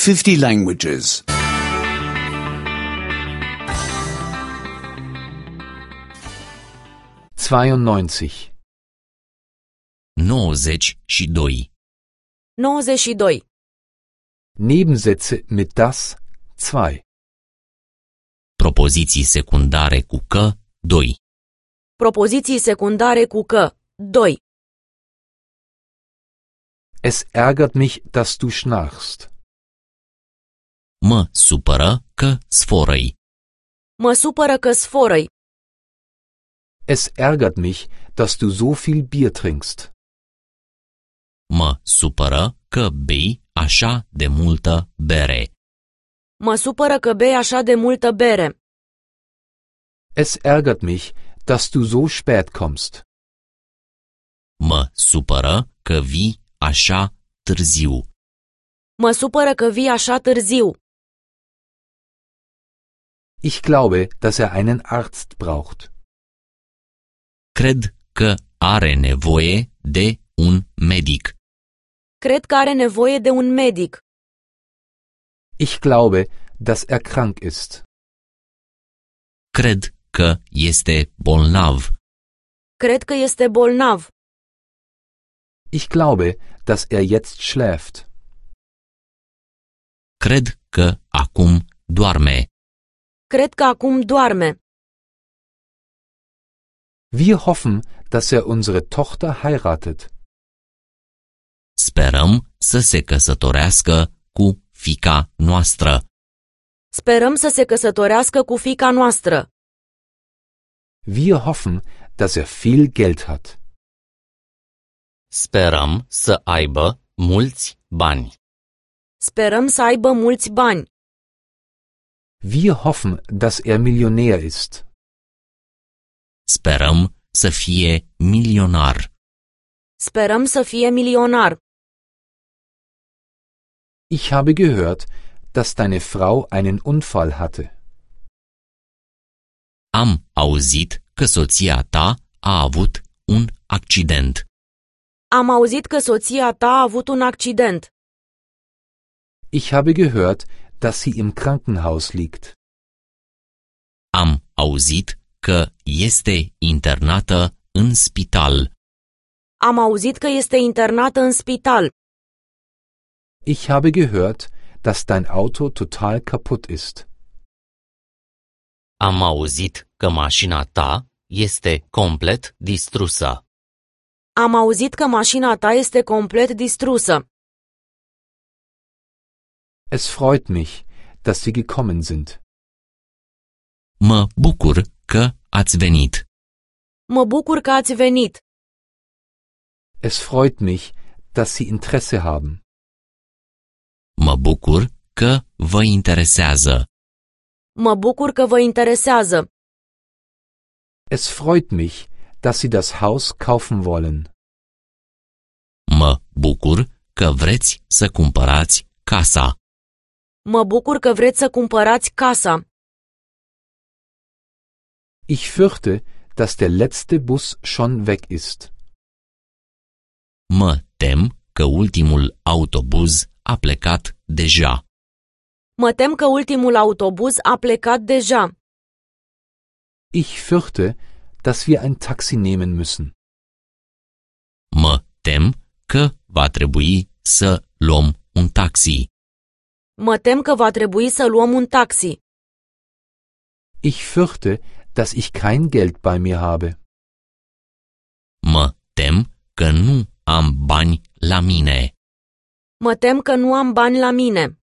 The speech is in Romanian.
50 languages. 92. 92. 92. Nebensätze mit das 2. Propoziții secundare cu că 2. Propoziții secundare cu că 2. Es ärgert mich, dass du schnarchst. Mă supără că sforăi. Mă supără că sforăi. Es ärgert mich, dass du so viel Bier trinkst. Mă supără că bei așa de multă bere. Mă supără că bei așa de multă bere. Es ärgert mich, dass du so spät kommst. Mă supără că vii așa târziu. Mă supără că vii așa târziu. Ich glaube, dass er einen Arzt braucht. Cred că are nevoie de un medic. Cred că are nevoie de un medic. Ich glaube, dass er krank ist. Cred că este bolnav. Cred că este bolnav. Ich glaube, dass er jetzt schläft. Cred că acum doarme. Cred că acum doarme. Wir hoffen, dass er unsere Tochter heiratet. Sperăm să se căsătorească cu fiica noastră. Sperăm să se căsătorească cu fiica noastră. Wir hoffen, dass er viel Geld hat. Sperăm să aibă mulți bani. Sperăm să aibă mulți bani. Wir hoffen, dass er Millionär ist. Sperăm să fie milionar. Sperăm să fie milionar. Ich habe gehört, dass deine Frau einen Unfall hatte. Am auzit că soția ta a avut un accident. Am auzit că soția ta a avut un accident. Ich habe gehört, dass sie im Krankenhaus liegt. Am auzit că este internată în spital. Am auzit că este internată în spital. Ich habe gehört, dass dein Auto total kaputt ist. Am auzit că mașina ta este complet distrusă. Am auzit că mașina ta este complet distrusă. Es freut mich, dass Sie gekommen sind. Mă bucur că ați venit. Mă bucur că ați venit. Es freut mich, dass Sie Interesse haben. Mă bucur că vă interesează. Mă bucur că vă interesează. Es freut mich, dass Sie das Haus kaufen wollen. Mă bucur că vreți să cumpărați casa. Mă bucur că vreți să cumpărați casa. Ich fürchte, dass der letzte Bus schon weg ist. Mă tem că ultimul autobuz a plecat deja. Mă tem că ultimul autobuz a plecat deja. Ich fürchte, dass wir ein Taxi nehmen müssen. Mă tem că va trebui să luăm un taxi. Mă tem că va trebui să luăm un taxi. Ich fürchte, dass ich kein Geld bei mir habe. Mă tem că nu am bani la mine. Mă tem că nu am bani la mine.